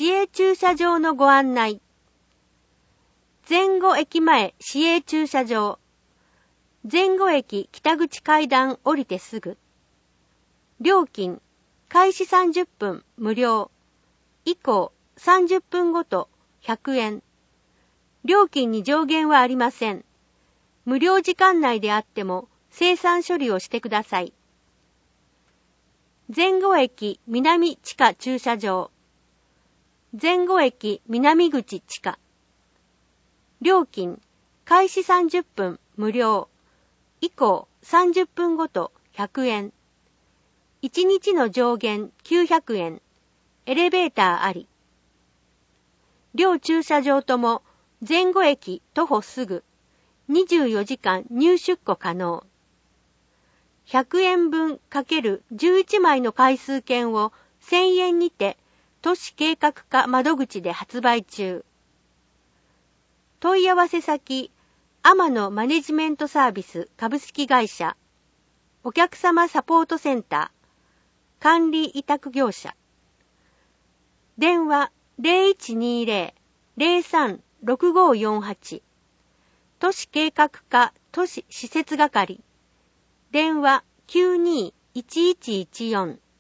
市営駐車場のご案内。前後駅前市営駐車場。前後駅北口階段降りてすぐ。料金、開始30分無料。以降30分ごと100円。料金に上限はありません。無料時間内であっても精算処理をしてください。前後駅南地下駐車場。前後駅南口地下。料金、開始30分無料。以降30分ごと100円。1日の上限900円。エレベーターあり。両駐車場とも前後駅徒歩すぐ。24時間入出庫可能。100円分×11枚の回数券を1000円にて都市計画課窓口で発売中。問い合わせ先、天野マネジメントサービス株式会社、お客様サポートセンター、管理委託業者。電話 0120-036548。都市計画課都市施設係。電話 92-1114。